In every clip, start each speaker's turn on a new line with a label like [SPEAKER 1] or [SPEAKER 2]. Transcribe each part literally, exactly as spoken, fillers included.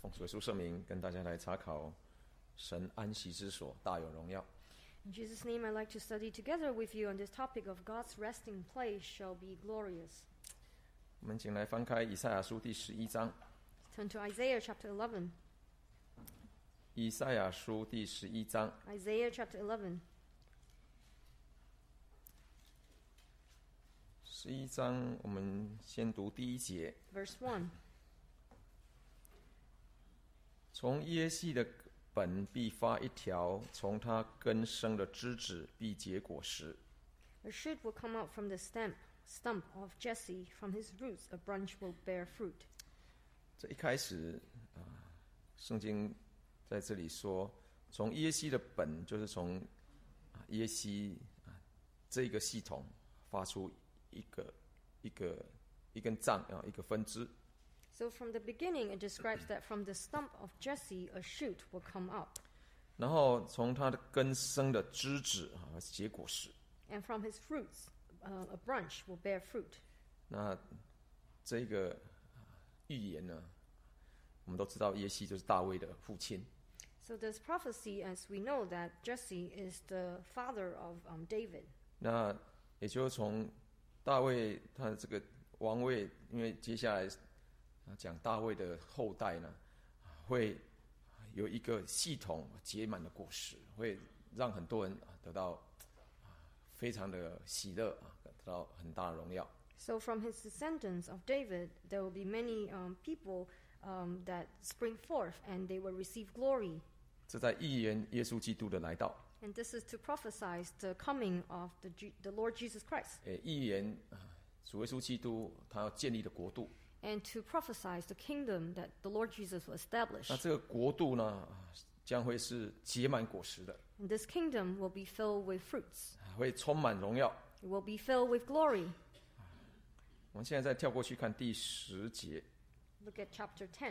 [SPEAKER 1] 奉主耶稣圣名跟大家来查考神安息之所大有荣耀。
[SPEAKER 2] In Jesus' name, I'd like to study together with you on this topic of God's resting place shall be glorious.
[SPEAKER 1] 我们请来翻开以赛亚书第十一章。
[SPEAKER 2] Turn to Isaiah chapter eleven.
[SPEAKER 1] 以赛亚书第十一章
[SPEAKER 2] Isaiah chapter eleven.
[SPEAKER 1] 十一章我们先读第一节。
[SPEAKER 2] Verse one.
[SPEAKER 1] 从耶西的本必发一条，从他根生的枝子必结果实。
[SPEAKER 2] A shoot will come out from the stem, stump of Jesse. From his roots, a branch will bear fruit.
[SPEAKER 1] 这一开始啊，圣经在这里说，从耶西的本，就是从啊耶西啊这个系统发出一个一个一根杖啊，一个分支。
[SPEAKER 2] So from the beginning, it describes that from the stump of Jesse, a shoot will come up.
[SPEAKER 1] 然后从他的根生的枝子啊结果实。
[SPEAKER 2] And from his roots, uh, a branch will bear fruit.
[SPEAKER 1] 那这个预言呢，我们都知道耶西就是大卫的父亲。
[SPEAKER 2] So this prophecy, as we know that Jesse is the father of um, David.
[SPEAKER 1] 那也就是从大卫他的这个王位，因为接下来讲大卫的后代呢，会有一个系统结满的果实，会让很多人得到非常的喜乐啊，得到很大的荣耀。
[SPEAKER 2] So from his descendants of David, there will be many um, people um, that spring forth, and they will receive glory.
[SPEAKER 1] 这在预言耶稣基督的来到，
[SPEAKER 2] And this is to prophesy the coming of the, G- the Lord Jesus Christ,
[SPEAKER 1] 诶，预言啊主耶稣基督他要建立的国度。
[SPEAKER 2] and to prophesy the kingdom that the Lord Jesus will establish.
[SPEAKER 1] 那这个国度呢，将会是结满果实的，
[SPEAKER 2] And this kingdom will be filled with fruits.
[SPEAKER 1] 会充满荣耀。
[SPEAKER 2] It will be filled with glory.
[SPEAKER 1] 我们现在再跳过去看第十节，
[SPEAKER 2] Look at chapter ten,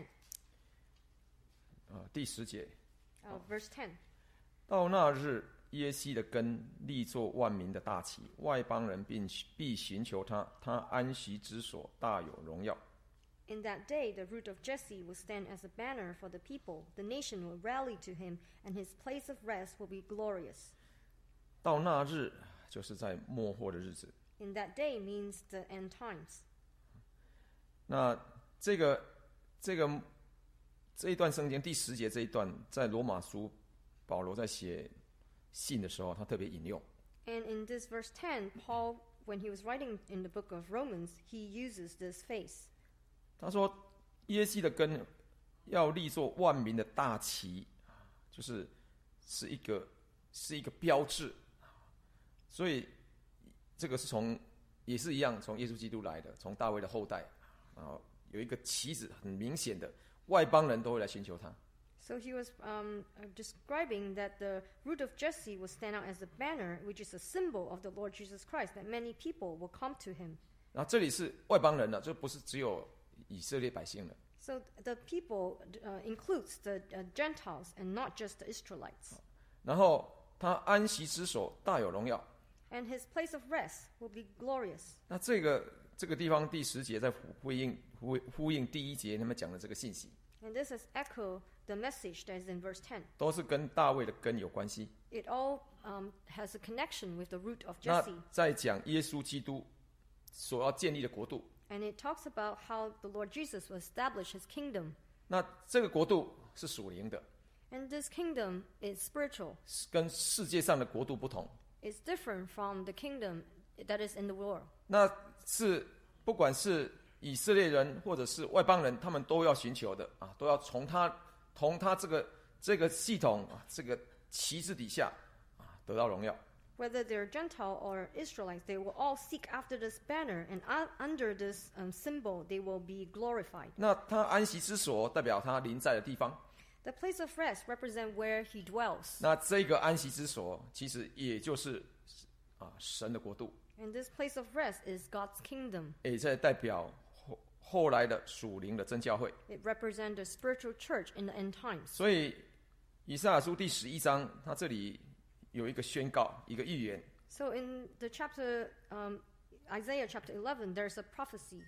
[SPEAKER 1] 啊，第十节，
[SPEAKER 2] uh, verse ten.
[SPEAKER 1] 到那日，耶西的根立作万民的大旗，外邦人并必寻求他，他安息之所大有荣耀。
[SPEAKER 2] In that day, the root of Jesse will stand as a banner for the people. The nation will rally to him, and his place of rest will be glorious.
[SPEAKER 1] 到那日，就是在末后的日子。
[SPEAKER 2] In that day means the end times.
[SPEAKER 1] 那这个这个这一段圣经第十节这一段，在罗马书保罗在写信的时候，他特别引用。
[SPEAKER 2] And in this verse ten, Paul, when he was writing in the book of Romans, he uses this phrase.
[SPEAKER 1] 他说：“耶西的根要立作万民的大旗，就是是一个是一个标志。所以这个是从也是一样，从耶稣基督来的，从大卫的后代啊，有一个旗子很明显的，外邦人都会来寻求他。
[SPEAKER 2] So he was um, uh, describing that the root of Jesse will stand out as a banner, which is a symbol of the Lord Jesus Christ, that many people will come to him.
[SPEAKER 1] 然后这里是外邦人了，这不是只有以色列百姓了。
[SPEAKER 2] So the people uh, includes the uh, Gentiles and not just the Israelites.
[SPEAKER 1] 然后他安息之所大有荣耀。
[SPEAKER 2] And his place of rest will be glorious.
[SPEAKER 1] 那这个这个地方第十节在呼应呼呼应第一节他们讲的这个信息，
[SPEAKER 2] And this is echo the message that is in verse ten.
[SPEAKER 1] 都是跟大卫的根有关系。
[SPEAKER 2] It all um, has a connection with the root of
[SPEAKER 1] 那
[SPEAKER 2] Jesse.
[SPEAKER 1] 在讲耶稣基督所要建立的国度，
[SPEAKER 2] And it talks about how the Lord Jesus will establish his kingdom.
[SPEAKER 1] 那这个国度是属灵的，
[SPEAKER 2] And this kingdom is spiritual.
[SPEAKER 1] 跟世界上的国度不同。
[SPEAKER 2] It's different from the kingdom that is in the world.
[SPEAKER 1] 那是不管是以色列人或者是外邦人，他们都要寻求的啊，都要从他从他这个这个系统啊，这个旗帜底下啊得到荣耀。
[SPEAKER 2] Whether they're Gentile or Israelites, they will all seek after this banner, and uh, under this um, symbol, they will be glorified.
[SPEAKER 1] 那他安息之所代表他临在的地方。
[SPEAKER 2] The place of rest represents where he dwells.
[SPEAKER 1] 那这个安息之所，其实也就是啊神的国度，
[SPEAKER 2] And this place of rest is God's kingdom.
[SPEAKER 1] 也在代表后后来的属灵的真教会。
[SPEAKER 2] It represents the spiritual church in the end times.
[SPEAKER 1] 所以以赛亚书第十一章，它这里有一个宣告，一个预言。
[SPEAKER 2] So in the chapter, um, Isaiah chapter eleven, there's a prophecy.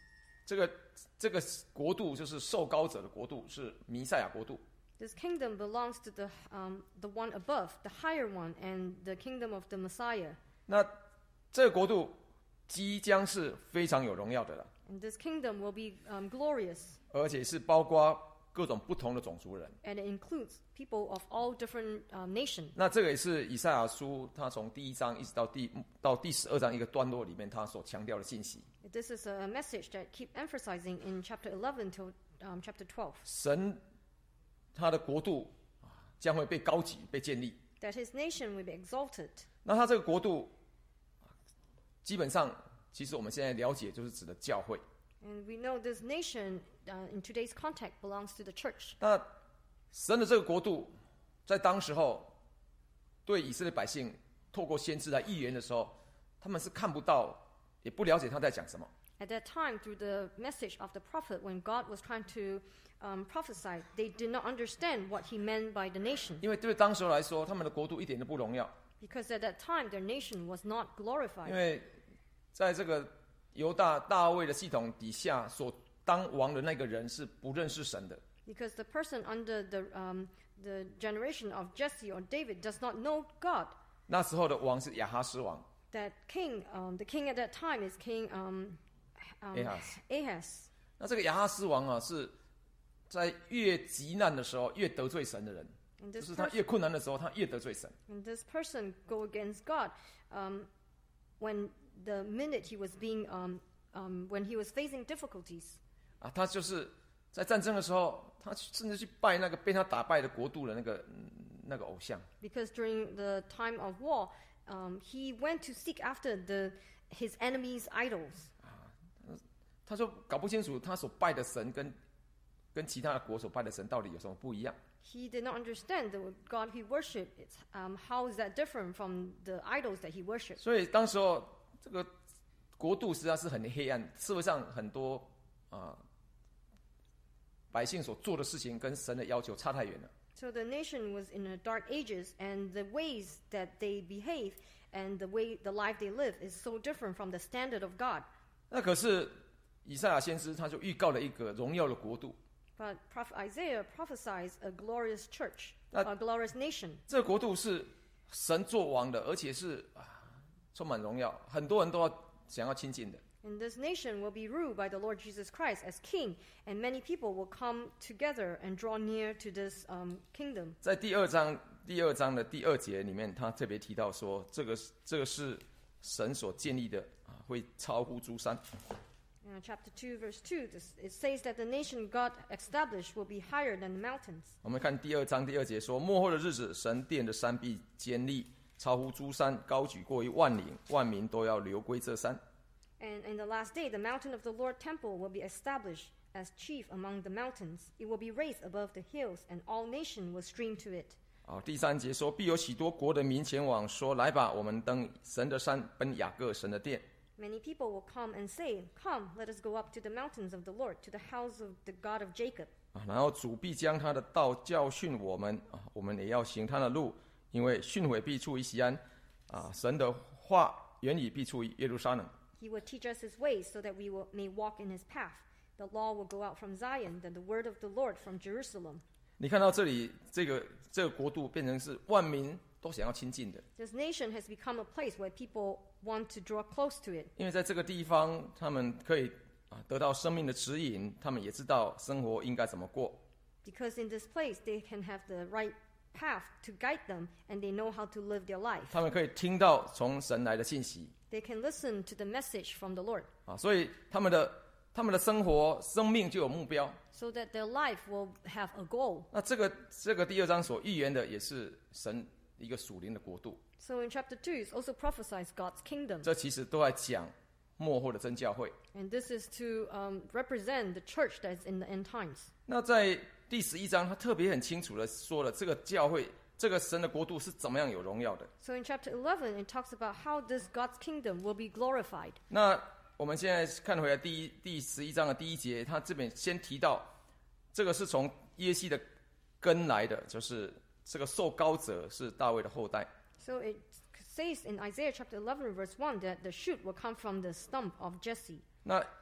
[SPEAKER 1] 这个这个国度就是受膏者的国度，是弥赛亚国度。
[SPEAKER 2] This kingdom belongs to the um, the one above, the higher one, and the kingdom of the Messiah.
[SPEAKER 1] 那这个国度即将是非常有荣耀的了，
[SPEAKER 2] And this kingdom will be um, glorious,
[SPEAKER 1] 而且是包括各种不同的种族人。
[SPEAKER 2] and it includes people of all different um, nations.
[SPEAKER 1] 那这个也是以赛亚书他从第一章一直到第到第十二章一个段落里面他所强调的信息。
[SPEAKER 2] This is a message that keep emphasizing in chapter eleven till um, chapter twelve.
[SPEAKER 1] 神他的国度将会被高举、被建立。
[SPEAKER 2] That his nation will be exalted.
[SPEAKER 1] 那他这个国度，基本上其实我们现在了解就是指的教会。
[SPEAKER 2] And we know this nation, uh, in today's context, belongs to the church.
[SPEAKER 1] 那神的这个国度，在当时候对以色列百姓透过先知来预言的时候，他们是看不到，也不了解他在讲什么。
[SPEAKER 2] At that time, through the message of the prophet, when God was trying to um, prophesy, they did not understand what he meant by the nation.
[SPEAKER 1] 因为对当时候来说，他们的国度一点都不荣耀。
[SPEAKER 2] Because at that time, their nation was not
[SPEAKER 1] 因
[SPEAKER 2] glorified.
[SPEAKER 1] 为在这个犹大大卫的系统底下，所当王的那个人是不认识神的。
[SPEAKER 2] Because the person under the, um, the generation of Jesse or David does not know God.
[SPEAKER 1] 那时候的王是亚哈斯王
[SPEAKER 2] That king, um, the king at that time is King um, um,
[SPEAKER 1] Ahaz.
[SPEAKER 2] Ahaz.
[SPEAKER 1] 那这个亚哈斯王啊，是在越极难的时候越得罪神的人，
[SPEAKER 2] And
[SPEAKER 1] 就
[SPEAKER 2] this
[SPEAKER 1] 是他
[SPEAKER 2] person
[SPEAKER 1] 越困难的时候，他越得罪神。
[SPEAKER 2] And this person go against God um, when the minute he was being, um, um, when he was facing difficulties.
[SPEAKER 1] 啊，他就是在战争的时候，他甚至去拜那个被他打败的国度的那个、嗯、那个偶像。
[SPEAKER 2] Because during the time of war, um, he went to seek after the his enemies' idols.
[SPEAKER 1] 他说搞不清楚他所拜的神跟跟其他的国所拜的神到底有什么不一样。
[SPEAKER 2] He did not understand the God he worshipped. It's, um, how is that different from the idols that he worshipped?
[SPEAKER 1] 所以当时候这个国度实际上是很黑暗，社会上很多啊、呃、百姓所做的事情跟神的要求差太远了。
[SPEAKER 2] So the nation was in the dark ages, and the ways that they behave and the way the life they live is so different from the standard of God.
[SPEAKER 1] 那可是以赛亚先知他就预告了一个荣耀的国度。
[SPEAKER 2] But Prophet Isaiah prophesies a glorious church,
[SPEAKER 1] That-
[SPEAKER 2] a glorious nation.
[SPEAKER 1] 这个国度是神作王的，而且是啊充满荣耀，很多人都要想要亲近的。
[SPEAKER 2] And this nation will be ruled by the Lord Jesus Christ as king, and many people will come together and draw near to this um, kingdom.
[SPEAKER 1] 在第二章第二章的第二节里面，他特别提到说，这个这个是神所建立的啊，会超乎诸山。
[SPEAKER 2] In chapter two, verse two, this, it says that the nation God established will be higher than the mountains.
[SPEAKER 1] 我们看第二章第二节说，末后的日子，神殿的山必坚立，超乎诸山，高举过于万岭，万民都要流归这山。
[SPEAKER 2] And in the last day, the mountain of the Lord temple will be established as chief among the mountains. It will be raised above the hills, and all nations will stream to it.
[SPEAKER 1] 好，第三节说，必有许多国的民前往，说：“来吧，我们登神的山，奔雅各神的殿。”
[SPEAKER 2] Many people will come and say, "Come, let us go up to the mountains of the Lord, to the house of the God of Jacob."
[SPEAKER 1] 啊，然后主必将他的道教训我们啊，我们也要行他的路，因为训诲必出于西安，啊，神的话原理必出于耶路撒冷。
[SPEAKER 2] He will teach us his ways so that we will, may walk in his path. The law will go out from Zion, and the word of the Lord from Jerusalem.
[SPEAKER 1] 你看到这里，这个这个国度变成是万民都想要亲近的，
[SPEAKER 2] This nation has become a place where people want to draw close to it.
[SPEAKER 1] 因为在这个地方，他们可以啊得到生命的指引，他们也知道生活应该怎么过。
[SPEAKER 2] Because in this place, they can have the right path to guide them, and they know how to live their life.
[SPEAKER 1] 他们可以听到从神来的信息
[SPEAKER 2] They can listen to the message from the Lord,
[SPEAKER 1] 啊，所以他们的他们的生活生命就有目标。
[SPEAKER 2] so that their life will have a goal.
[SPEAKER 1] 那这个这个第二章所预言的也是神一个属灵的国度，
[SPEAKER 2] So in chapter two, it also prophesies God's kingdom.
[SPEAKER 1] 这其实都在讲末后的真教会。
[SPEAKER 2] And this is to um, represent the church that is in the end times.
[SPEAKER 1] 那在第十一章，他特别很清楚的说了，这个教会，这个神的国度是怎么样有荣耀的。
[SPEAKER 2] So in chapter eleven, it talks about how this God's kingdom will be glorified.
[SPEAKER 1] 那我们现在看回来第一第十一章的第一节，他这边先提到，这个是从耶西的根来的，就是这个受膏者是大卫的后代。
[SPEAKER 2] So it says in Isaiah chapter eleven, verse one, that the shoot will come from the stump of Jesse.
[SPEAKER 1] 那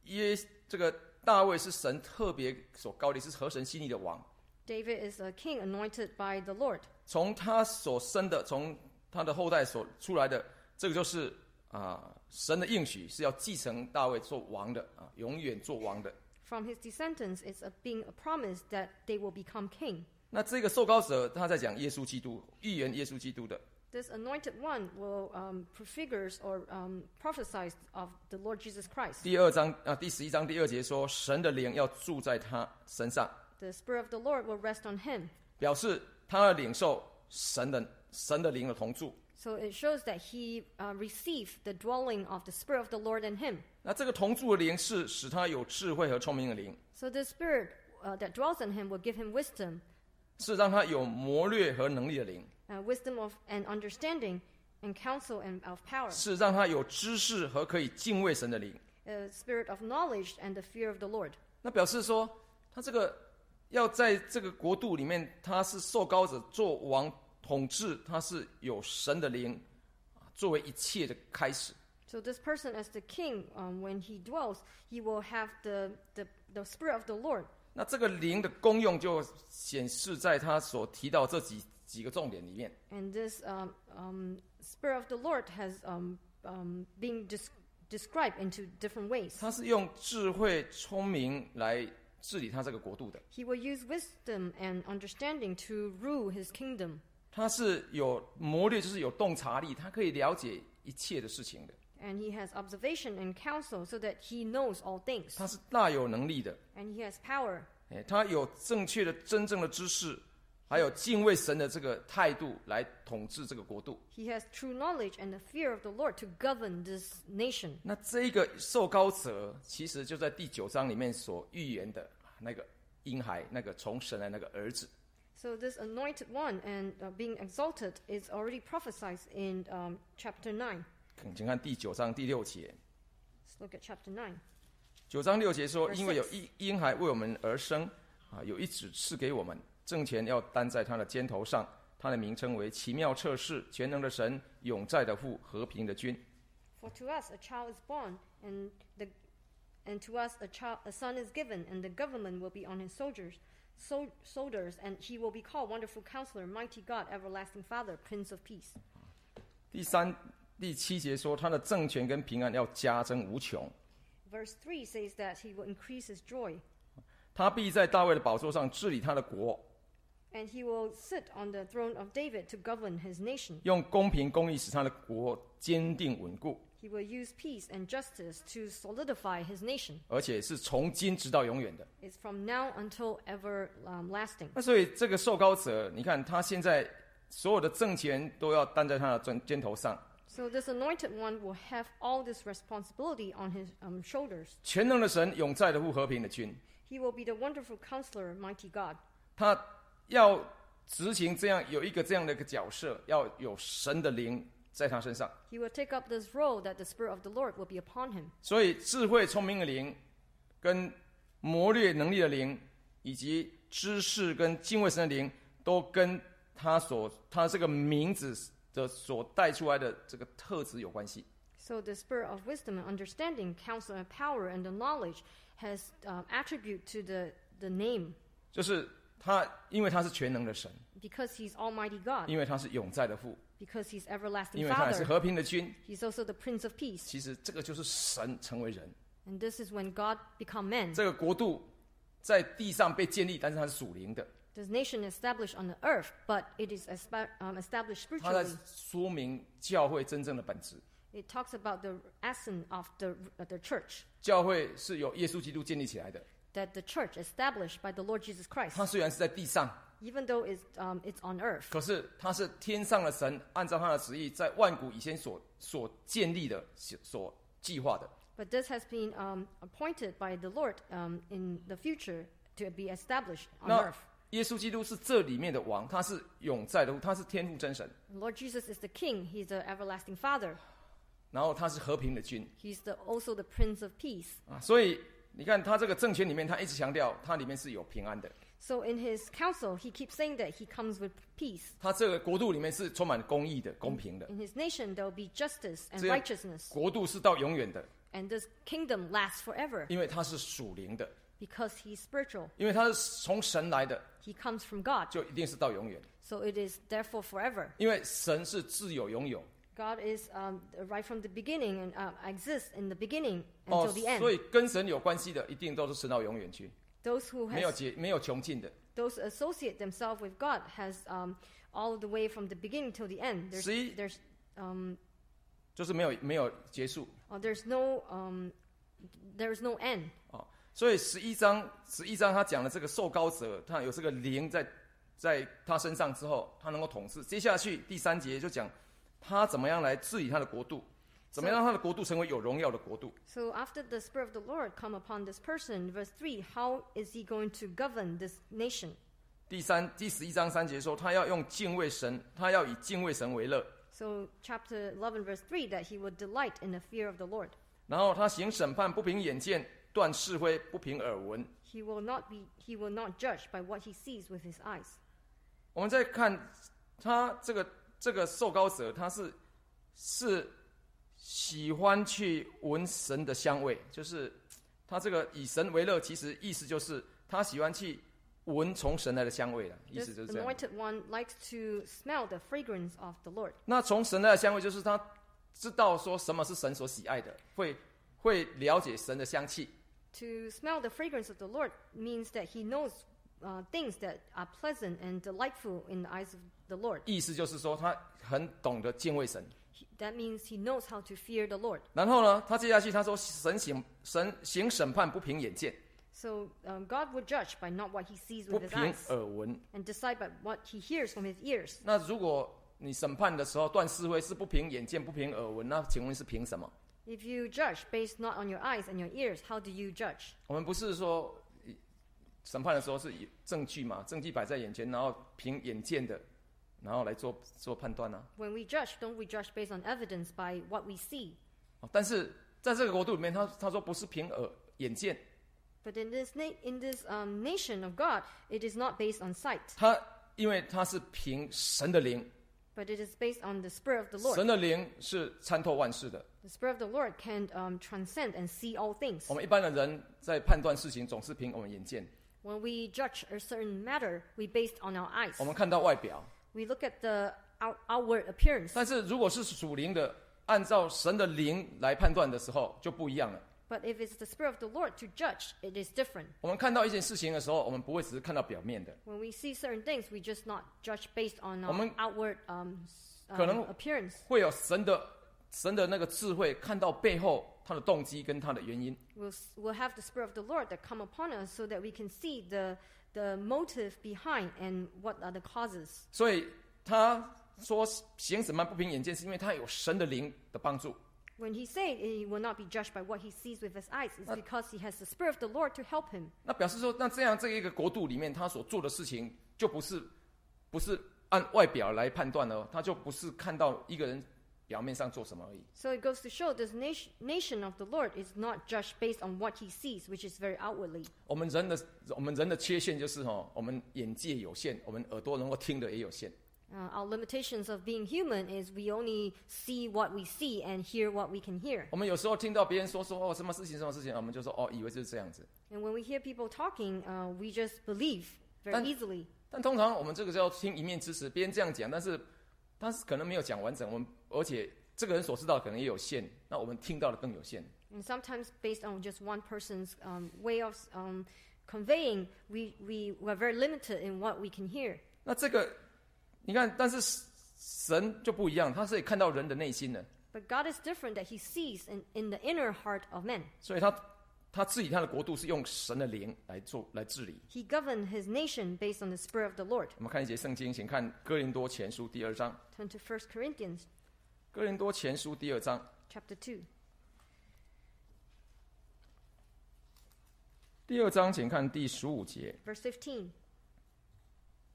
[SPEAKER 1] 耶这个大卫是神特别所高立，是合神心意的王。
[SPEAKER 2] David is a king anointed by the Lord.
[SPEAKER 1] 从他所生的，从他的后代所出来的，这个就是啊、神的应许是要继承大卫做王的啊，永远做王的。
[SPEAKER 2] From his descendants, it's a, being a promise that they will become king.
[SPEAKER 1] 那这个受膏者他在讲耶稣基督，预言耶稣基督的。
[SPEAKER 2] This anointed one will um, prefigures or um, prophesies of the Lord Jesus Christ.
[SPEAKER 1] 第二章啊，第十一章第二节说，神的灵要住在他身上，
[SPEAKER 2] The Spirit of the Lord will rest on him.
[SPEAKER 1] 表示他要领受神的神的灵的同住。
[SPEAKER 2] So it shows that he uh, received the dwelling of the Spirit of the Lord in him.
[SPEAKER 1] 那这个同住的灵是使他有智慧和聪明的灵，
[SPEAKER 2] So the Spirit uh, that dwells in him will give him wisdom,
[SPEAKER 1] 是让他有谋略和能力的灵，
[SPEAKER 2] uh, wisdom of and understanding and counsel and of power,
[SPEAKER 1] 是让他有知识和可以敬畏神的灵。
[SPEAKER 2] a spirit of knowledge and the fear of the Lord.
[SPEAKER 1] 那表示说，他这个要在这个国度里面，他是受膏者做王统治，他是有神的灵作为一切的开始。
[SPEAKER 2] So this person as the king, um, when he dwells, he will have the, the, the Spirit of the Lord.
[SPEAKER 1] 那这个灵的功用就显示在他所提到这几几个重点里面。
[SPEAKER 2] And this um, um, Spirit of the Lord has um, um, been des- described into different ways.
[SPEAKER 1] 他是用智慧、聪明来治理他这个国度的。
[SPEAKER 2] He will use wisdom and understanding to rule his kingdom.
[SPEAKER 1] 他是有谋略，就是有洞察力，他可以了解一切的事情的。
[SPEAKER 2] And he has observation and counsel so that he knows all things.
[SPEAKER 1] 他是大有能力的，
[SPEAKER 2] And he has power.
[SPEAKER 1] 哎，他有正确的、真正的知识，还有敬畏神的这个态度来统治这个国度。
[SPEAKER 2] He has true knowledge and the fear of the Lord to govern this nation.
[SPEAKER 1] 那这一个受膏者，其实就在第九章里面所预言的那个婴孩，那个从神来那个儿子。
[SPEAKER 2] So this anointed one and uh, being exalted is already prophesied in um, chapter nine.
[SPEAKER 1] 请看第九章第六节。
[SPEAKER 2] Let's look at chapter nine.
[SPEAKER 1] 九章六节说：
[SPEAKER 2] Verse
[SPEAKER 1] 因为有一婴孩为我们而生，啊，有一子赐给我们，政权要担在他的肩头上，他的名称为奇妙测试、全能的神、永在的父、和平的君。
[SPEAKER 2] For to us a child is born, and the and to us a child a son is given, and the government will be on his soldiers, so, shoulders, and he will be called Wonderful Counselor, Mighty God, Everlasting Father, Prince of Peace.
[SPEAKER 1] 第三、第七节说，他的政权跟平安要加增无穷，
[SPEAKER 2] Verse three says that he will increase his joy,
[SPEAKER 1] 他必在大卫的宝座上治理他的国，
[SPEAKER 2] and he will sit on the throne of David to govern his nation.
[SPEAKER 1] 用公平公义使他的国坚定稳固，
[SPEAKER 2] He will use peace and justice to solidify his nation.
[SPEAKER 1] 而且是从今直到永远的。
[SPEAKER 2] It's from now until everlasting.
[SPEAKER 1] 那所以这个受膏者，你看他现在所有的政权都要担在他的肩肩头上。
[SPEAKER 2] So this anointed one will have all this responsibility on his um, shoulders.
[SPEAKER 1] 全能的神，永在的父，和平的君，
[SPEAKER 2] He will be the wonderful counselor, mighty God.
[SPEAKER 1] 他要执行这样有一个这样的一个角色，要有神的灵在他身上。
[SPEAKER 2] He will take up this role that the Spirit of the Lord will be upon him.
[SPEAKER 1] 所以智慧、聪明的灵，跟谋略能力的灵，以及知识跟敬畏神的灵，都跟他所他这个名字的所带出来的这个特质有关系。
[SPEAKER 2] So the spirit of wisdom and understanding, counsel and power and the knowledge has um, attribute to the, the name
[SPEAKER 1] 就是他，因为他是全能的神，
[SPEAKER 2] because he's Almighty God,
[SPEAKER 1] 因为他是永在的父，
[SPEAKER 2] because he's everlasting
[SPEAKER 1] 因为他也是
[SPEAKER 2] Father.
[SPEAKER 1] 和平的君。
[SPEAKER 2] He's also the Prince of Peace.
[SPEAKER 1] 其实这个就是神成为人，
[SPEAKER 2] And this is when God become man.
[SPEAKER 1] 这个国度在地上被建立，但是它是属灵的。
[SPEAKER 2] This nation is established on the earth, but it is espa- um, established
[SPEAKER 1] 它在
[SPEAKER 2] spiritually.
[SPEAKER 1] 说明教会真正的本质。
[SPEAKER 2] It talks about the essence of the, uh, the church,
[SPEAKER 1] 教会是由耶稣基督建立起来的，
[SPEAKER 2] that the church established by the Lord Jesus Christ.
[SPEAKER 1] 它虽然是在地上，
[SPEAKER 2] Even though it's, um, it's on earth,
[SPEAKER 1] 可是它是天上的神，按照他的旨意，在万古以前所所建立的、所计划的。
[SPEAKER 2] but this has been um, appointed by the Lord um, in the future to be established on
[SPEAKER 1] 那
[SPEAKER 2] earth.
[SPEAKER 1] 耶稣基督是这里面的王，他是永在的，他是天父真神，
[SPEAKER 2] Lord Jesus is the King. He's the everlasting Father.
[SPEAKER 1] 然后他是和平的君
[SPEAKER 2] He's the, also the Prince of Peace.
[SPEAKER 1] 啊。所以你看，他这个政权里面，他一直强调，它里面是有平安的。
[SPEAKER 2] So in his counsel, he keeps saying that he comes with peace.
[SPEAKER 1] 他这个国度里面是充满公义的、公平的，
[SPEAKER 2] In his nation, there will be justice and
[SPEAKER 1] 这样
[SPEAKER 2] righteousness.
[SPEAKER 1] 国度是到永远的。
[SPEAKER 2] And this kingdom lasts forever
[SPEAKER 1] 因为它是属灵的，
[SPEAKER 2] because he's spiritual.
[SPEAKER 1] 因为它是从神来的，
[SPEAKER 2] He comes from God.
[SPEAKER 1] 就一定是到永远。
[SPEAKER 2] So it is therefore forever.
[SPEAKER 1] 因为神是自有永有，
[SPEAKER 2] God is um, right from the beginning and uh, exists in the beginning
[SPEAKER 1] 哦
[SPEAKER 2] until the end.
[SPEAKER 1] 所以跟神有关系的，一定都是神到永远去，
[SPEAKER 2] Those who
[SPEAKER 1] 没有
[SPEAKER 2] has,
[SPEAKER 1] 结没有穷尽的。
[SPEAKER 2] those associate themselves with God has um, all the way from the beginning till the end. There's,
[SPEAKER 1] 十一
[SPEAKER 2] there's, um,
[SPEAKER 1] 就是没有没有结束
[SPEAKER 2] uh, there's no um, there's no end.
[SPEAKER 1] 哦，所以十一章十一章他讲的这个受膏者，他有这个灵在在他身上之后，他能够统治。接下去第三节就讲他怎么样来治理他的国度，怎么样让他的国度成为有荣耀的国度。
[SPEAKER 2] So after the Spirit of the Lord come upon this person, verse three, how is he going to govern this nation?
[SPEAKER 1] 第三第十一章三节说，他要用敬畏神，他要以敬畏神为乐。
[SPEAKER 2] So chapter eleven, verse three, that he would delight in the fear of the Lord.
[SPEAKER 1] 然后他行审判，不凭眼见，断是非，不凭耳闻。
[SPEAKER 2] He will not be, he will not judge by what he sees with his eyes.
[SPEAKER 1] 我们再看他这个这个受膏者，他是是喜欢去闻神的香味，就是他这个以神为乐，其实意思就是他喜欢去闻从神来的香味了，意
[SPEAKER 2] This
[SPEAKER 1] 思就是这样。
[SPEAKER 2] anointed one likes to smell the fragrance of the Lord.
[SPEAKER 1] 那从神来的香味，就是他知道说什么是神所喜爱的，会会了解神的香气。
[SPEAKER 2] To smell the fragrance of the Lord means that he knows uh, things that are pleasant and delightful in the eyes of the Lord.
[SPEAKER 1] 意思就是说，他很懂得敬畏神。
[SPEAKER 2] He, that means he knows how to fear the Lord.
[SPEAKER 1] 然后呢，他接下去他说，神行神行审判，不凭眼见，
[SPEAKER 2] So um, God would judge by not what he sees
[SPEAKER 1] 不
[SPEAKER 2] with his
[SPEAKER 1] 凭
[SPEAKER 2] eyes
[SPEAKER 1] 耳闻。
[SPEAKER 2] and decide by what he hears from his ears.
[SPEAKER 1] 那如果你审判的时候断是非是不凭眼见，不凭耳闻，那请问是凭什么？
[SPEAKER 2] If you judge based not on your eyes and your ears, how do you judge?
[SPEAKER 1] 我们不是说审判的时候是以证据嘛，证据摆在眼前，然后凭眼见的，然后来做做判断啊。
[SPEAKER 2] When we judge, don't we judge based on evidence by what we see?
[SPEAKER 1] 但是在这个国度里面，他他说不是凭耳眼见，
[SPEAKER 2] But in this na- in this um, nation of God, it is not based on sight,
[SPEAKER 1] 他因为他是凭神的灵，
[SPEAKER 2] but it is based on the Spirit of the Lord.
[SPEAKER 1] 神的灵是参透万事的。
[SPEAKER 2] The Spirit of the Lord can um, transcend and see all things.
[SPEAKER 1] 我们一般的人在判断事情，总是凭我们眼见，
[SPEAKER 2] When we judge a certain matter, we based on our eyes.
[SPEAKER 1] 我们看到外表。
[SPEAKER 2] We look at the out- outward appearance.
[SPEAKER 1] 但是如果是属灵的，按照神的灵来判断的时候，就不一样了。
[SPEAKER 2] But if it's the Spirit of the Lord to judge, it is different.
[SPEAKER 1] 我们看到一件事情的时候，我们不会只是看到表面的，
[SPEAKER 2] When we see certain things, we just not judge based on
[SPEAKER 1] 我们
[SPEAKER 2] our outward um, s-
[SPEAKER 1] 可能
[SPEAKER 2] um, appearance.
[SPEAKER 1] 会有神的神的那个智慧，看到背后他的动机跟他的原因。
[SPEAKER 2] We'll, s- we'll have the Spirit of the Lord that come upon us so that we can see the, the motive behind and what are the causes.
[SPEAKER 1] 所以他说行审判不凭眼见，是因为他有神的灵的帮助。
[SPEAKER 2] When he said he will not be judged by what he sees with his eyes, it's because he has the Spirit of the Lord to help him.
[SPEAKER 1] 那表示说，那这样这一个国度里面，他所做的事情就不是不是按外表来判断了，他就不是看到一个人表面上做什么而已。
[SPEAKER 2] So it goes to show this nation, nation of the Lord is not judged based on what he sees, which is very outwardly.
[SPEAKER 1] 我们人的我们人的缺陷就是哦，我们眼界有限，我们耳朵能够听的也有限。
[SPEAKER 2] Uh, our limitations of being human is we only see what we see and hear what we can hear.
[SPEAKER 1] 我们有时候听到别人说说哦什么事情什么事情，我们就说哦以为就是这样子。
[SPEAKER 2] And when we hear people talking, uh, we just believe very
[SPEAKER 1] But-
[SPEAKER 2] easily.
[SPEAKER 1] 但通常我们这个叫听一面之词，别人这样讲，但是他是可能没有讲完整，我们而且这个人所知道的可能也有限，那我们听到的更有限。
[SPEAKER 2] And sometimes based on just one person's um, way of um, conveying, we, we were very limited in what we can hear.
[SPEAKER 1] 那这个你看，但是神就不一样，他是可以看到人的内心的，
[SPEAKER 2] But God is different that he sees in, in the inner heart of men.
[SPEAKER 1] 所以他他治理他的国度是用神的灵来做来治理。
[SPEAKER 2] He governed his nation based on the Spirit of the Lord.
[SPEAKER 1] 我们看一节圣经，请看哥林多前书第二章。
[SPEAKER 2] Turn to First Corinthians
[SPEAKER 1] 哥林多前书第二章
[SPEAKER 2] chapter two.
[SPEAKER 1] 第二章，请看第十五节。
[SPEAKER 2] Verse fifteen.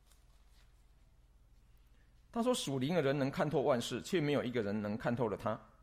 [SPEAKER 1] 他说：“属灵的人能看透万事，却没有一个人能看透了他。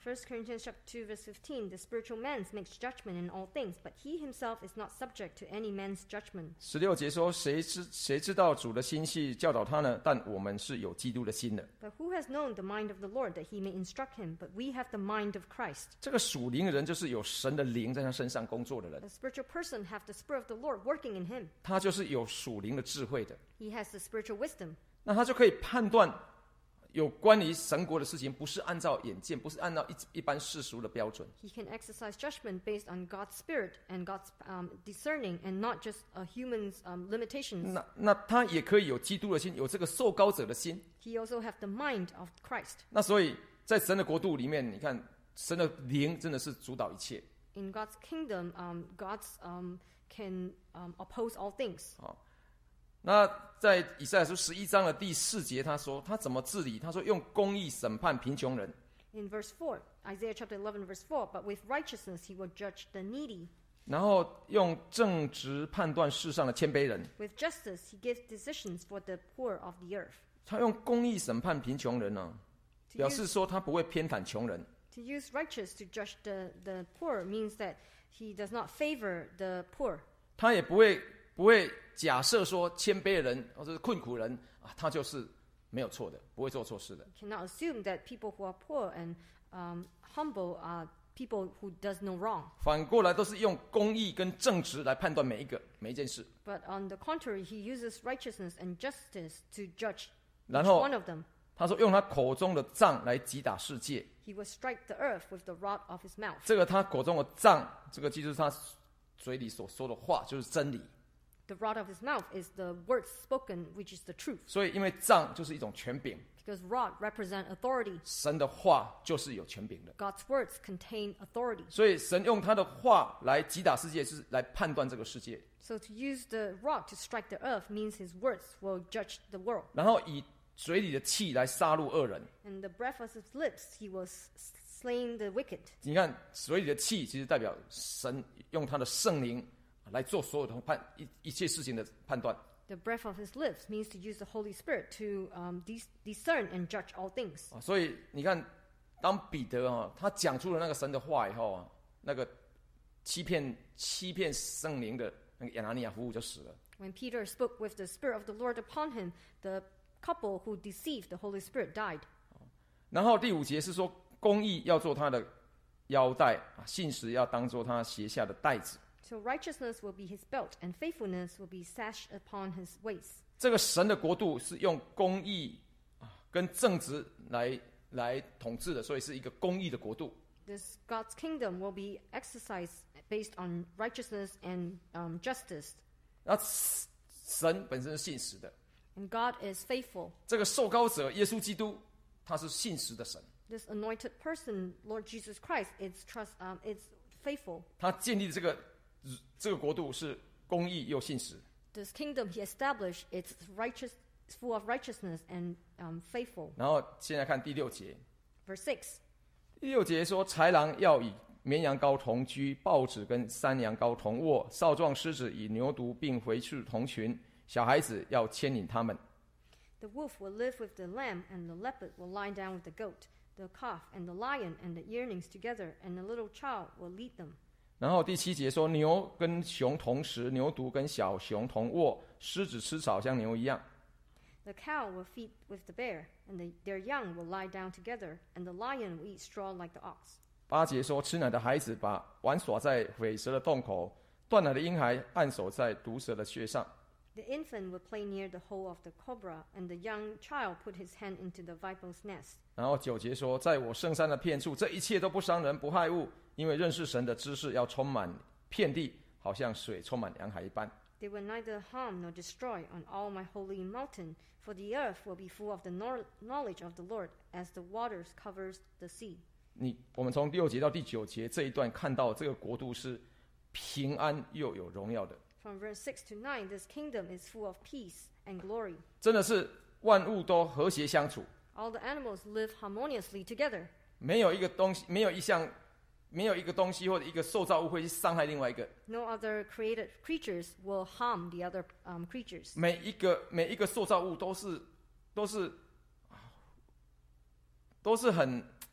[SPEAKER 2] First Corinthians chapter two, verse fifteen, the spiritual man makes judgment in all things, but he himself is not subject to any man's judgment.
[SPEAKER 1] 十六节说，谁知谁知道主的心系教导他呢？但我们是有基督的心的。
[SPEAKER 2] But who has known the mind of the Lord that he may instruct him? But we have the mind of Christ.
[SPEAKER 1] 这个属灵的人就是有神的灵在他身上工作的人，
[SPEAKER 2] A spiritual person have the Spirit of the Lord working in him.
[SPEAKER 1] 他就是有属灵的智慧的，
[SPEAKER 2] He has the spiritual wisdom.
[SPEAKER 1] 那他就可以判断有关于神国的事情，不是按照眼见，不是按照一一般世俗的标准。
[SPEAKER 2] He can exercise judgment based on God's Spirit and God's um, discerning and not just a human's um, limitations.
[SPEAKER 1] 那那他也可以有基督的心，有这个受膏者的心。
[SPEAKER 2] He also have the mind of Christ.
[SPEAKER 1] 那所以在神的国度里面，你看神的灵真的是主导一切。
[SPEAKER 2] In God's kingdom, um, God's um, can um, oppose all things.
[SPEAKER 1] 那在以赛亚书十一章的第四节，他说他怎么治理？他说用公义审判贫穷人，
[SPEAKER 2] In verse four, Isaiah chapter eleven, verse four, but with righteousness he will judge the needy.
[SPEAKER 1] 然后用正直判断世上的谦卑人。
[SPEAKER 2] With justice he gives decisions for the poor of the earth.
[SPEAKER 1] 他用公义审判贫穷人呢、啊，
[SPEAKER 2] To
[SPEAKER 1] 表
[SPEAKER 2] use,
[SPEAKER 1] 示说他不会偏袒穷人。
[SPEAKER 2] to use righteous to judge the, the poor means that he does not favor the poor.
[SPEAKER 1] 他也不会不会假设说谦卑的人或者是困苦人啊，他就是没有错的，不会做错事的。
[SPEAKER 2] You cannot assume that people who are poor and um, humble are people who does no wrong.
[SPEAKER 1] 反过来都是用公义跟正直来判断每一个每一件事。
[SPEAKER 2] But on the contrary, he uses righteousness and justice to judge
[SPEAKER 1] 然
[SPEAKER 2] each
[SPEAKER 1] 后
[SPEAKER 2] one of them.
[SPEAKER 1] 他说用他口中的杖来击打世界。
[SPEAKER 2] He will strike the earth with the rod of his mouth.
[SPEAKER 1] 这个他口中的杖，这个就是他嘴里所说的话，就是真理。
[SPEAKER 2] The rod of his mouth is the words spoken, which is the truth.
[SPEAKER 1] 所以因为杖就是一种权柄，
[SPEAKER 2] Because rod represent authority.
[SPEAKER 1] 神的话就是有权柄的。
[SPEAKER 2] God's words contain authority.
[SPEAKER 1] 所以神用他的话来击打世界，是来判断这个世界。
[SPEAKER 2] So to use the rod to strike the earth means his words will judge the world.
[SPEAKER 1] 然后以嘴里的气来杀戮恶人。
[SPEAKER 2] And the breath of his lips, he will slay the wicked.
[SPEAKER 1] 你看嘴里的气，其实代表神用他的圣灵来做所有的判一一切事情的判断。
[SPEAKER 2] The breath of his lips means to use the Holy Spirit to um, dis- discern and judge all things.
[SPEAKER 1] 啊，所以你看，当彼得啊，他讲出了那个神的话以后啊，那个欺骗欺骗圣灵的那个亚拿尼亚夫妇就死了。
[SPEAKER 2] When Peter spoke with the Spirit of the Lord upon him, the couple who deceived the Holy Spirit died.
[SPEAKER 1] 然后第五节是说，公义要做他的腰带，啊，信实要当做他鞋下的带子。
[SPEAKER 2] So righteousness will be his belt, and faithfulness will be sashed upon his waist.
[SPEAKER 1] 这个神的国度是用公义啊跟正直来来统治的，所以是一个公义的国度。
[SPEAKER 2] This God's kingdom will be exercised based on righteousness and um, justice.
[SPEAKER 1] 那神本身是信实的，
[SPEAKER 2] And God is faithful.
[SPEAKER 1] 这个受膏者耶稣基督，他是信实的神，
[SPEAKER 2] This anointed person, Lord Jesus Christ, is trust. Um, it's faithful.
[SPEAKER 1] 他建立的这个这个国度是公义又信实。
[SPEAKER 2] This kingdom He established, it's righteous, it's full of righteousness and um, faithful.
[SPEAKER 1] 然后现在看第六节，
[SPEAKER 2] Verse six.
[SPEAKER 1] 第六节说，豺狼要以绵羊羔同居，豹子跟山羊羔同卧，少壮狮子以牛犊并回去同群，小孩子要牵引他们。
[SPEAKER 2] The wolf will live with the lamb, and the leopard will lie down with the goat. The calf and the lion and the yearlings together, and the little child will lead them.
[SPEAKER 1] 然后第七节说，牛跟熊同食，牛犊跟小熊同卧，狮子吃草像牛一样。
[SPEAKER 2] The cow will feed with the bear, and the, their young will lie down together, and the lion will eat straw like the ox.
[SPEAKER 1] 八节说，吃奶的孩子把玩耍在虺蛇的洞口，断奶的婴孩按手在毒蛇的穴上。
[SPEAKER 2] The infant will play near the hole of the cobra, and the young child put his hand into the viper's nest.
[SPEAKER 1] 然后九节说，在我圣山的遍处，这一切都不伤人不害物，因为认识神的知识要充满遍地，好像水充满洋海一般。
[SPEAKER 2] They will neither harm nor destroy on all my holy mountain, for the earth will be full of the knowledge of the Lord, as the waters covers the sea.
[SPEAKER 1] 你我们从六节到第九节这一段看到，这个国度是平安又有荣耀的，
[SPEAKER 2] From verse six to nine, this kingdom is full of peace and glory.
[SPEAKER 1] 真的是万物都和谐相处，
[SPEAKER 2] All the animals live harmoniously together.
[SPEAKER 1] 没有一个东西，没有一项，没有一个东西或者一个受造物会去伤害另外一个。
[SPEAKER 2] No other created creatures will harm the other um, creatures.
[SPEAKER 1] 每一个每一个受造物都是都是都是很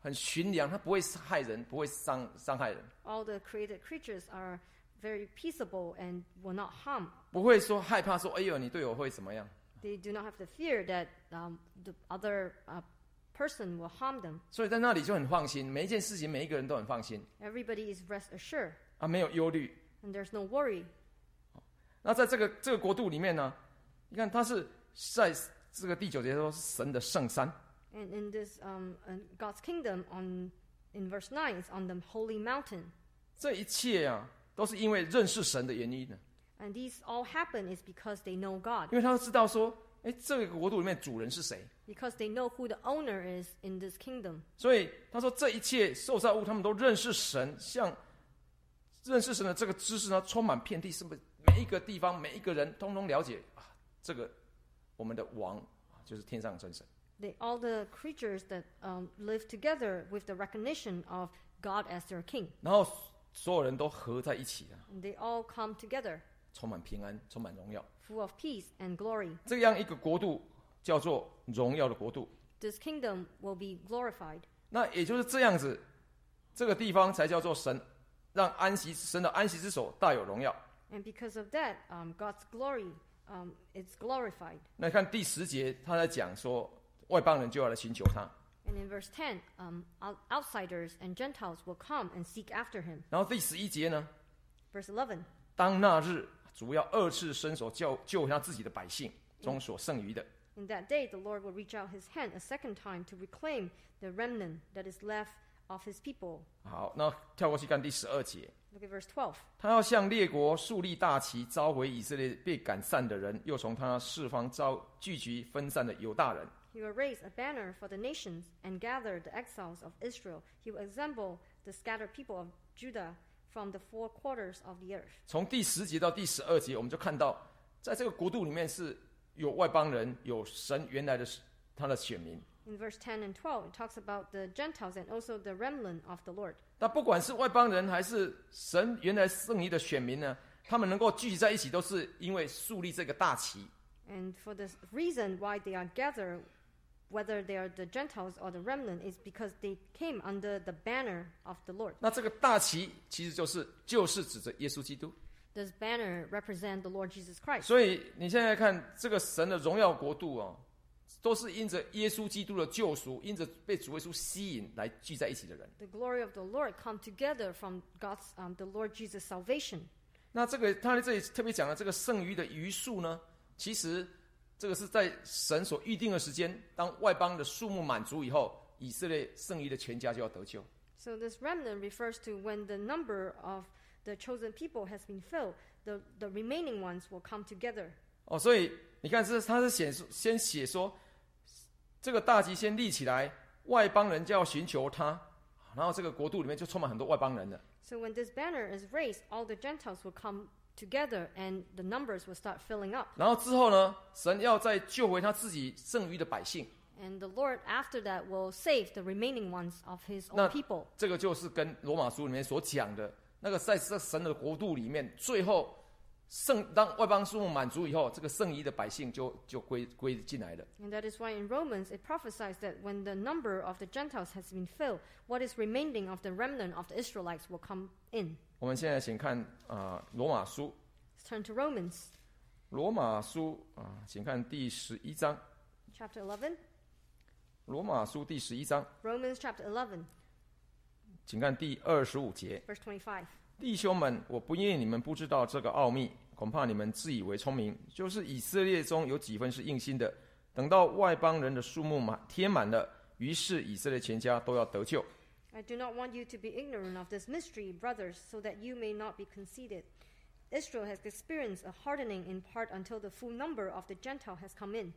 [SPEAKER 1] 很驯良，它不会害人，不会伤伤害人，
[SPEAKER 2] All the created creatures are very peaceable and will not harm.
[SPEAKER 1] 不会说害怕说，哎呦，你对我会怎么样？
[SPEAKER 2] They do not have the fear that um, the other uh, person will harm them.
[SPEAKER 1] 所以在那里就很放心，每一件事情，每一个人都很放心
[SPEAKER 2] Everybody is rest assured,
[SPEAKER 1] 啊，没有忧虑。
[SPEAKER 2] and there's no worry.
[SPEAKER 1] 那在这个这个国度里面呢，你看他是在这个第九节说是神的圣山，
[SPEAKER 2] And in this um, in God's kingdom, on in verse nine, it's on the holy mountain.
[SPEAKER 1] 这一切啊，都是因为认识神的原因呢。
[SPEAKER 2] And these all happen is because they know God,
[SPEAKER 1] 因为他知道说，哎，这个国度里面主人是谁，
[SPEAKER 2] because they know who the owner is in this kingdom.
[SPEAKER 1] 所以他说这一切受造物他们都认识神，像认识神的这个知识呢，充满遍地，是不是每一个地方每一个人通通了解啊？这个我们的王就是天上的真神。
[SPEAKER 2] They, all the creatures that um, live together with the recognition of God as their king.
[SPEAKER 1] 然后所有人都合在一起啊，
[SPEAKER 2] And they all come together,
[SPEAKER 1] 充满平安，充满荣耀。
[SPEAKER 2] full of peace and glory.
[SPEAKER 1] 这样一个国度叫做荣耀的国度。
[SPEAKER 2] This kingdom will be glorified.
[SPEAKER 1] 那也就是这样子，这个地方才叫做神让安息神的安息之所大有荣耀。
[SPEAKER 2] And because of that, um, God's glory um, is glorified.
[SPEAKER 1] 那看第十节，他在讲说外邦人就要来寻求他。
[SPEAKER 2] And in verse ten, um, out- outsiders and Gentiles will come and seek after him.
[SPEAKER 1] 然后第十一节呢，
[SPEAKER 2] Verse eleven,
[SPEAKER 1] 当那日主要二次伸手救救他自己的百姓中所剩余的。
[SPEAKER 2] in that day the Lord will reach out his hand a second time to reclaim the remnant that is left of his people.
[SPEAKER 1] 好，那跳过去看第十二节，
[SPEAKER 2] Look at verse twelve.
[SPEAKER 1] 他要向列国树立大旗，召回以色列被赶散的人，又从他四方召聚集分散的犹大人。
[SPEAKER 2] He will raise a banner for the nations and gather the exiles of Israel. He will assemble the scattered people of Judah from the four quarters of the earth.
[SPEAKER 1] 从第十节到第十二节，我们就看到，在这个国度里面是有外邦人，有神原来的他的选民。
[SPEAKER 2] In verse ten and twelve, it talks about the Gentiles and also the remnant of the Lord.
[SPEAKER 1] 那不管是外邦人还是神原来剩余的选民呢，他们能够聚集在一起，都是因为树立这个大旗。
[SPEAKER 2] And for the reason why they are gathered, whether they are the Gentiles or the remnant, is because they came under the banner of the Lord.
[SPEAKER 1] 那这个大旗其实就是就是指着耶稣基督。
[SPEAKER 2] This banner represents the Lord Jesus Christ.
[SPEAKER 1] 所以你现在看这个神的荣耀国度哦，都是因着耶稣基督的救赎，因着被主耶稣吸引来聚在一起的人。
[SPEAKER 2] The glory of the Lord come together from God's, um, the Lord Jesus' salvation.
[SPEAKER 1] 那这个他在这里特别讲的这个剩余的余数呢，其实这个是在神所预定的时间，当外邦的数目满足以后，以色列剩余的全家就要得救。
[SPEAKER 2] So this remnant refers to when the number of the chosen people has been filled, the, the remaining ones will come together.
[SPEAKER 1] 哦，所以你看，这他是写先写说，这个大旗先立起来，外邦人就要寻求他，然后这个国度里面就充满很多外邦人了。
[SPEAKER 2] So when this banner is raised, all the Gentiles will come together and the numbers will start filling up.
[SPEAKER 1] 然后之后呢，神要再救回他自己剩余的百姓。
[SPEAKER 2] And the Lord after that will save the remaining ones of his
[SPEAKER 1] 那
[SPEAKER 2] own people.
[SPEAKER 1] 这个就是跟罗马书里面所讲的那个，在这神的国度里面，最后剩当外邦数目满足以后，这个剩余的百姓就就归归进来了。
[SPEAKER 2] And that is why in Romans it prophesies that when the number of the Gentiles has been filled, what is remaining of the remnant of the Israelites will come in.
[SPEAKER 1] 我们现在请看啊、呃罗马书，
[SPEAKER 2] Let's turn to Romans
[SPEAKER 1] 罗马书啊、请看第十一章，
[SPEAKER 2] chapter eleven.
[SPEAKER 1] 罗马书第十一章，
[SPEAKER 2] Romans chapter eleven,
[SPEAKER 1] 请看第二十五节。
[SPEAKER 2] verse twenty-five.
[SPEAKER 1] 弟兄们，我不因为你们不知道这个奥秘，恐怕你们自以为聪明，就是以色列中有几分是硬心的。等到外邦人的数目满填满了，于是以色列全家都要得救。
[SPEAKER 2] I do not want you to be ignorant of this mystery, brothers, so that you may not be conceited. Israel has experienced a hardening in part until the full number of the Gentile has come in.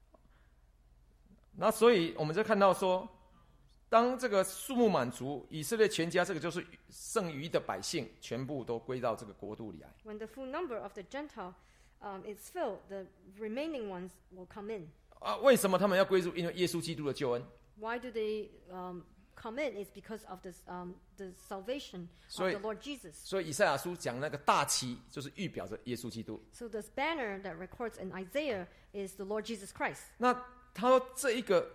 [SPEAKER 1] 那所以我们就看到说，当这个数目满足，以色列全家这个就是剩余的百姓，全部都归到这个国度里来。
[SPEAKER 2] When the full number of the Gentile um, is filled, the remaining ones will come in.
[SPEAKER 1] 啊，为什么他们要归入？因为耶稣基督的救恩。
[SPEAKER 2] Why do they um, come in? It's because of this, um, the salvation of
[SPEAKER 1] 所以-
[SPEAKER 2] the Lord Jesus.
[SPEAKER 1] 所以以赛亚书讲那个大旗，就是预表着耶稣基督。
[SPEAKER 2] So this banner that records in Isaiah is the Lord Jesus Christ.
[SPEAKER 1] 那他说这一个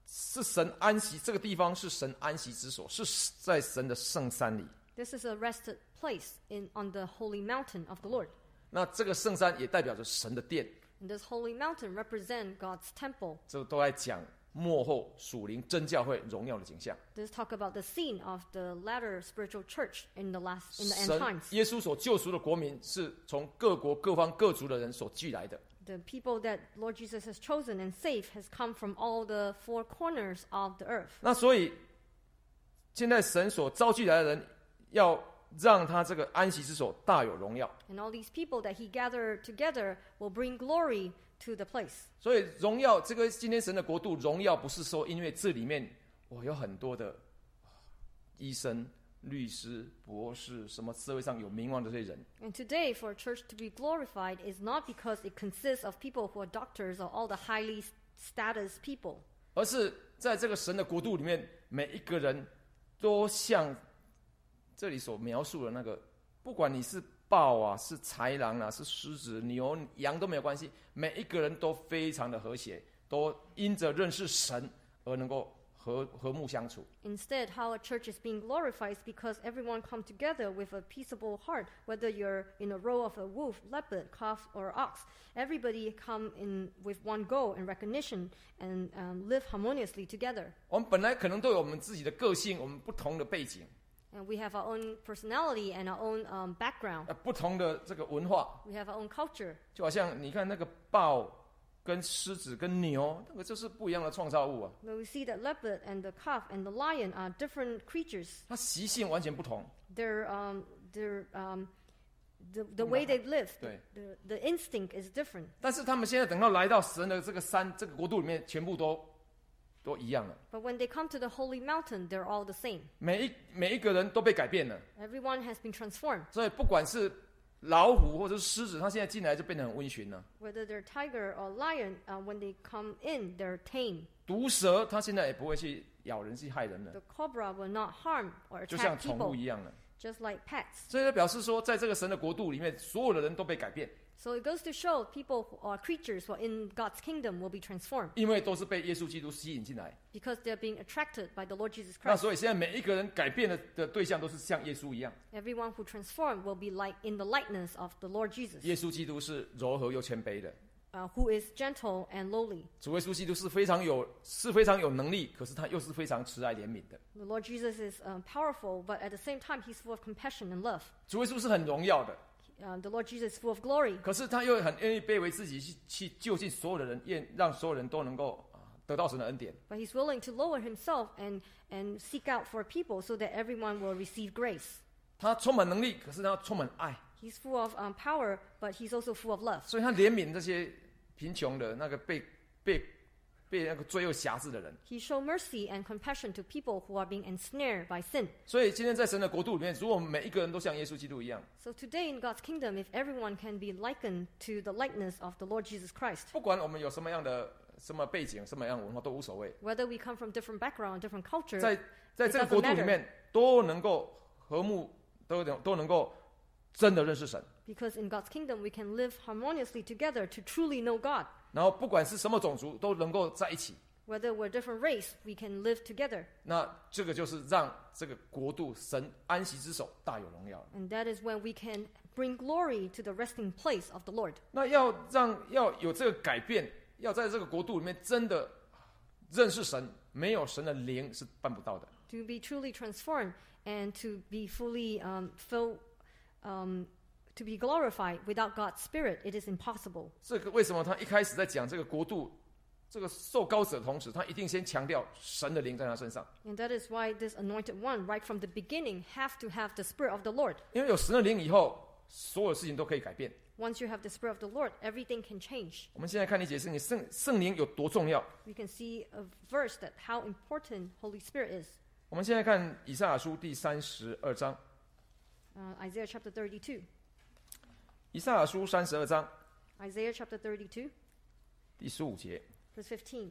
[SPEAKER 1] 是神安息，这个地方是神安息之所，是在神的圣山里。
[SPEAKER 2] This is a rested place in on the holy mountain of the Lord.
[SPEAKER 1] 那这个圣山也代表着神的殿。
[SPEAKER 2] And this holy mountain represents God's temple.
[SPEAKER 1] 这都在讲末后属灵真教会荣耀的景象。
[SPEAKER 2] This talk about the scene of the latter spiritual church in the last in the end
[SPEAKER 1] 神
[SPEAKER 2] times.
[SPEAKER 1] 耶稣所救赎的国民是从各国各方各族的人所聚来的。
[SPEAKER 2] The people that Lord Jesus has chosen and saved has come from all the four corners of the earth.
[SPEAKER 1] 那所以现在神所召聚来的人，要让他这个安息之所大有荣耀。
[SPEAKER 2] And all these people that he gathered together will bring glory to the place.
[SPEAKER 1] 所以荣耀这个今天神的国度荣耀，不是说因为这里面我有很多的医生、律师、博士，什么社会上有名望的这些人。
[SPEAKER 2] And today, for a church to be glorified is not because it consists of people who are doctors or all the highly status people,
[SPEAKER 1] 而是在这个神的国度里面，每一个人都像这里所描述的那个，不管你是豹啊，是豺狼啊，是狮子、牛、羊都没有关系，每一个人都非常的和谐，都因着认识神而能够和和睦相处。
[SPEAKER 2] Instead, how a church is being glorified is because everyone come together with a peaceable heart, whether you're in a row of a wolf, leopard, calf, or ox. Everybody come in with one goal and recognition and um, live harmoniously together.
[SPEAKER 1] 我们本来可能都有我们自己的个性，我们不同的背景，
[SPEAKER 2] And we have our own personality and our own um, background.
[SPEAKER 1] 呃，不同的这个文化，
[SPEAKER 2] We have our own culture.
[SPEAKER 1] 就好像你看那个豹、跟狮子、跟牛，那个就是不一样的创造物啊，
[SPEAKER 2] When we see that leopard and the calf and the lion are different creatures,
[SPEAKER 1] 它习性完全不同。
[SPEAKER 2] their um, their um, the the way they live,
[SPEAKER 1] 对。
[SPEAKER 2] the the instinct is different.
[SPEAKER 1] 但是他们现在等到来到神的这个山、这个国度里面，全部都都一样了。
[SPEAKER 2] But when they come to the holy mountain, they're all the same.
[SPEAKER 1] 每一每一个人都被改变了，
[SPEAKER 2] Everyone has been transformed.
[SPEAKER 1] 所以不管是老虎或者是狮子，它现在进来就变得很温驯了。
[SPEAKER 2] Whether they're tiger or lion, uh, when they come in, they're tame.
[SPEAKER 1] 毒蛇它现在也不会去咬人、去害人了，
[SPEAKER 2] The cobra will not harm or
[SPEAKER 1] 就像
[SPEAKER 2] attack
[SPEAKER 1] 宠
[SPEAKER 2] people,
[SPEAKER 1] 物一样了。
[SPEAKER 2] just like pets.
[SPEAKER 1] 所以它表示说，在这个神的国度里面，所有的人都被改变，
[SPEAKER 2] So it goes to show people who are creatures who are in God's kingdom will be transformed
[SPEAKER 1] 因为都是被耶稣基督吸引进来。
[SPEAKER 2] because they're being attracted by the Lord Jesus
[SPEAKER 1] 那
[SPEAKER 2] Christ.
[SPEAKER 1] 所以现在每一个人改变的的对象都是像耶稣一样。
[SPEAKER 2] Everyone who transformed will be like in the likeness of the Lord Jesus,
[SPEAKER 1] 耶稣基督是柔和又谦卑的，
[SPEAKER 2] uh, who is gentle and lowly.
[SPEAKER 1] 主耶稣基督是非常有是非常有能力，可是他又是非常慈爱怜悯的。
[SPEAKER 2] The Lord Jesus is um, powerful, but at the same time, he's full of compassion and love.
[SPEAKER 1] 主耶稣是很荣耀的，
[SPEAKER 2] Uh, the Lord Jesus is full of glory,
[SPEAKER 1] 可是他又很愿意卑微自己去去救尽所有的人，愿让所有人都能够啊得到神的恩典。
[SPEAKER 2] but he's willing to lower himself and, and seek out for people so that everyone will receive grace.
[SPEAKER 1] 他充满能力，可是他充满爱，
[SPEAKER 2] He's full of um, power, but he's also full of love.
[SPEAKER 1] 所以他怜悯这些贫穷的那个被被被那个罪恶辖制的人。
[SPEAKER 2] He showed mercy and compassion to people who are being ensnared by sin.
[SPEAKER 1] 所以今天在神的国度里面，如果我们每一个人都像耶稣基督一样，
[SPEAKER 2] So today in God's kingdom, if everyone can be likened to the likeness of the Lord Jesus Christ,
[SPEAKER 1] 不管我们有什么样的什么背景、什么样的文化都无所谓，
[SPEAKER 2] whether we come from different background, different culture,
[SPEAKER 1] 在在这个国度里面都能够和睦，都能都能够真的认识神。
[SPEAKER 2] because in God's kingdom we can live harmoniously together to truly know God.
[SPEAKER 1] 然后不管是什么种族，都能够在一起。
[SPEAKER 2] Whether we're different race, we can live together.
[SPEAKER 1] 那这个就是让这个国度神安息之手大有荣耀。
[SPEAKER 2] And that is when we can bring glory to the resting place of the Lord.
[SPEAKER 1] 那要让要有这个改变，要在这个国度里面真的认识神，没有神的灵是办不到的。
[SPEAKER 2] To be truly transformed and to be fully um, filled, um, to be glorified without God's Spirit, it is impossible.
[SPEAKER 1] 这个为什么他一开始在讲这个国度，这个受膏者的同时，他一定先强调神的灵在他身上，
[SPEAKER 2] And that is why this anointed one, right from the beginning, have to have the Spirit of the Lord.
[SPEAKER 1] 因为有神的灵以后，所有事情都可以改变。
[SPEAKER 2] Once you have the Spirit of the Lord, everything can change.
[SPEAKER 1] 我们现在看你解释，你圣圣灵有多重要。
[SPEAKER 2] We can see a verse that how important Holy Spirit is.
[SPEAKER 1] 我们现在看以赛亚书第三十二章，
[SPEAKER 2] Uh, Isaiah chapter thirty-two.
[SPEAKER 1] 以赛亚书三十二章
[SPEAKER 2] Isaiah chapter thirty-two,
[SPEAKER 1] 第十五节。
[SPEAKER 2] verse fifteen.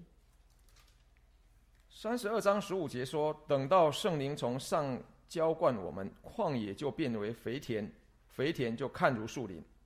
[SPEAKER 1] 三十二章十五节说：“等到圣灵从上浇灌我们，旷野就变为肥田，肥田就看如树林。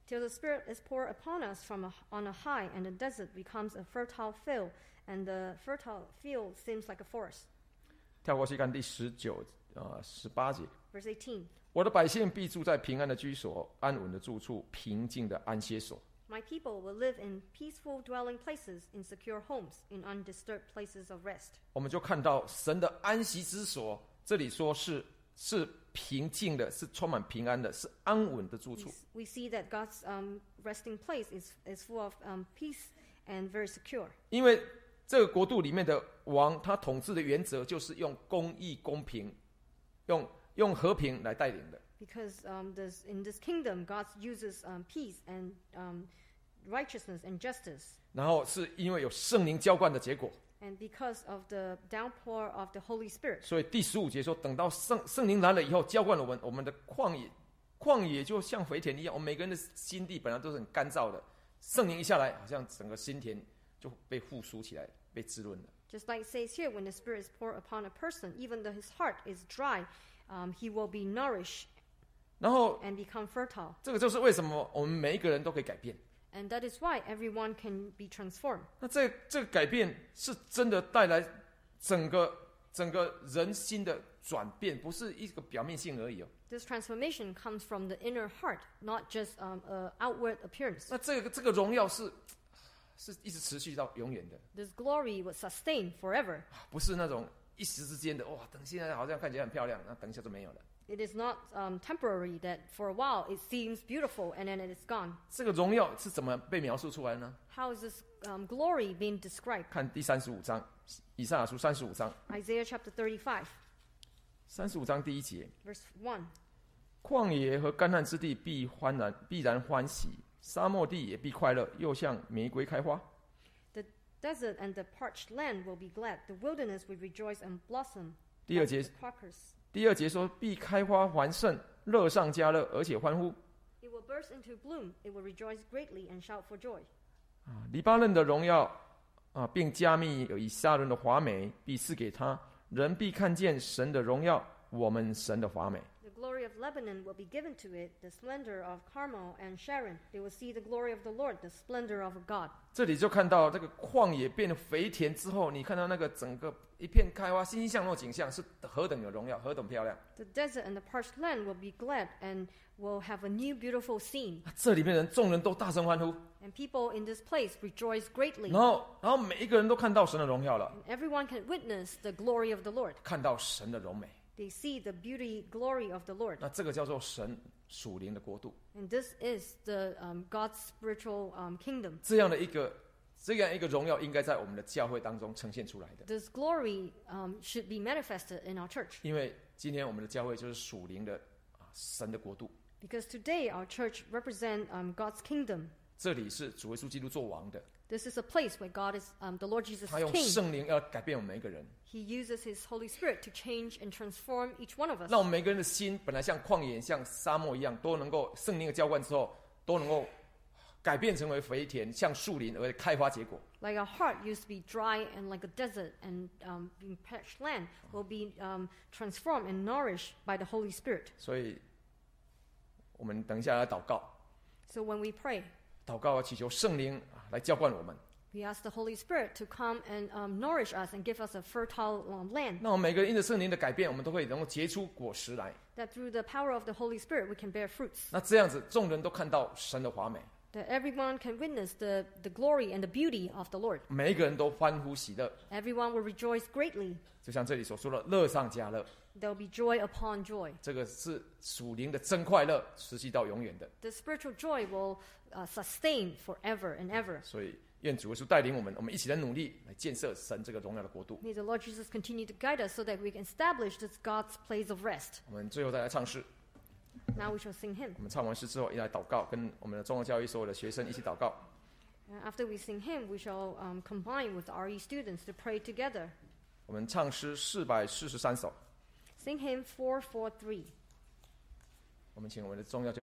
[SPEAKER 2] till the Spirit is poured upon us from a, on a high, and the desert becomes a fertile field, and the fertile field seems like a forest.
[SPEAKER 1] 跳过去看第十九呃十八节，
[SPEAKER 2] Verse eighteen.
[SPEAKER 1] 我的百姓必住在平安的居所，安稳的住处，平静的安歇所。
[SPEAKER 2] My people will live in peaceful dwelling places, in secure homes, in undisturbed places of rest.
[SPEAKER 1] 我们就看到神的安息之所，这里说是是平静的，是充满平安的，是安稳的住
[SPEAKER 2] We,
[SPEAKER 1] 处。
[SPEAKER 2] we see that God's um, resting place is, is full of um, peace and very secure.
[SPEAKER 1] 因为这个国度里面的王，他统治的原则就是用公义、公平，用用和平来带领的。
[SPEAKER 2] Because um, this, in this kingdom, God uses um, peace and um, righteousness and justice.
[SPEAKER 1] 然后是因为有圣灵浇灌的结果，
[SPEAKER 2] And because of the downpour of the Holy Spirit.
[SPEAKER 1] 所以第十五节说，等到圣圣灵来了以后，浇灌了我们，我们的旷野，旷野就像肥田一样。我们每个人的心地本来都是很干燥的，圣灵一下来，好像整个心田就被复苏起来，被滋润了。
[SPEAKER 2] Just like it says here, when the Spirit is poured upon a person, even though his heart is dry, um, he will be nourished
[SPEAKER 1] 然后
[SPEAKER 2] and become fertile.
[SPEAKER 1] 这个就是为什么我们每一个人都可以改变。
[SPEAKER 2] And that is why everyone can be transformed.
[SPEAKER 1] 那这这个改变是真的带来整个整个人心的转变，不是一个表面性而已哦。
[SPEAKER 2] This transformation comes from the inner heart, not just um, a outward appearance.
[SPEAKER 1] 那这个这个荣耀是是一直持续到永远的，
[SPEAKER 2] This glory will sustain forever.
[SPEAKER 1] 不是那种一时之间的哇，等现在好像看起来很漂亮，那等一下就没有了。
[SPEAKER 2] It is not um, temporary that for a while it seems beautiful and then it is gone.
[SPEAKER 1] 这个荣耀是怎么被描述出来呢？
[SPEAKER 2] How is this um, glory being described?
[SPEAKER 1] 看第三十五章，以赛亚书三十五章，
[SPEAKER 2] Isaiah chapter thirty-five,
[SPEAKER 1] 三十五章第一节，
[SPEAKER 2] verse one.
[SPEAKER 1] 旷野和干旱之地必欢然必然欢喜，沙漠地也必快乐，又像玫瑰开花。
[SPEAKER 2] The desert and the parched land will be glad. The wilderness will rejoice and blossom.
[SPEAKER 1] 第二节
[SPEAKER 2] like the crocus.
[SPEAKER 1] 第二节说必开花还盛，乐上加乐，而且欢呼。
[SPEAKER 2] It will burst into bloom. It will rejoice greatly and shout for joy.
[SPEAKER 1] 啊，黎巴嫩的荣耀啊，并加密以撒伦的华美，必赐给他，人必看见神的荣耀，我们神的华美。
[SPEAKER 2] The glory of Lebanon will be given to it, the splendor of Carmel and Sharon. They will see the glory of the Lord, the splendor of God.
[SPEAKER 1] 这里就看到这个旷野变得肥田之后，你看到那个整个一片开花、欣欣向荣的景象，是何等有荣耀，何等漂亮。
[SPEAKER 2] The desert and the parched land will be glad and will have a new beautiful scene.
[SPEAKER 1] 这里面人众人都大声欢呼，
[SPEAKER 2] And people in this place rejoice greatly.
[SPEAKER 1] 然后然后每一个人都看到神的荣耀了，
[SPEAKER 2] And everyone can witness the glory of the Lord.
[SPEAKER 1] 看到神的荣美。
[SPEAKER 2] They see the beauty, glory of the Lord.
[SPEAKER 1] 那这个叫做神属灵的国度，
[SPEAKER 2] And this is the um, God's spiritual um, kingdom.
[SPEAKER 1] 这样的一个这样一个荣耀，应该在我们的教会当中呈现出来的。
[SPEAKER 2] This glory um, should be manifested in our church.
[SPEAKER 1] 因为今天我们的教会就是属灵的啊神的国度，
[SPEAKER 2] Because today our church represents um, God's kingdom.
[SPEAKER 1] 这里是主耶稣基督做王的，
[SPEAKER 2] This is a place where God is, um, the Lord Jesus
[SPEAKER 1] 他用
[SPEAKER 2] King.
[SPEAKER 1] 圣灵要改变我们每一个人，
[SPEAKER 2] He uses His Holy Spirit to change and transform each one of us.
[SPEAKER 1] 让我们每个人的心本来像旷野、像沙漠一样，都能够圣灵的浇灌之后，都能够改变成为肥田，像树林而开花结果。
[SPEAKER 2] Like our heart used to be dry and like a desert and um, being parched land will be um, transformed and nourished by the Holy Spirit.
[SPEAKER 1] 所以，我们等一下来祷告，
[SPEAKER 2] So when we pray,
[SPEAKER 1] 祷告祈求圣灵啊来浇灌我们。
[SPEAKER 2] we ask the Holy Spirit to come and um, nourish us and give us a fertile um, land.
[SPEAKER 1] 那我们每个人因着圣灵的改变，我们都会能够结出果实来。
[SPEAKER 2] That through the power of the Holy Spirit we can bear fruits.
[SPEAKER 1] 那这样子，众人都看到神的华美，
[SPEAKER 2] That everyone can witness the, the glory and the beauty of the Lord.
[SPEAKER 1] 每一个人都欢呼喜乐，
[SPEAKER 2] Everyone will rejoice greatly.
[SPEAKER 1] 就像这里所说的，乐上加乐。
[SPEAKER 2] There will be joy upon joy.
[SPEAKER 1] 这个是属灵的真快乐，持续到永远的。
[SPEAKER 2] The spiritual joy will uh, sustain forever and ever.
[SPEAKER 1] 所以，愿主耶稣带领我们，我们一起来努力来建设神这个荣耀的国度。
[SPEAKER 2] May the Lord Jesus continue to guide us so that we can establish this God's place of rest.
[SPEAKER 1] 我们最后再来唱诗。
[SPEAKER 2] Now we shall sing hymn.
[SPEAKER 1] 我们唱完诗之后，一来祷告，跟我们的中国教育所有的学生一起祷告。
[SPEAKER 2] Uh, after we sing hymn, we shall um, combine with R E students to pray together.
[SPEAKER 1] 我们唱诗四百四十三首。
[SPEAKER 2] Sing hymn four four three.
[SPEAKER 1] 我们请我们的中教。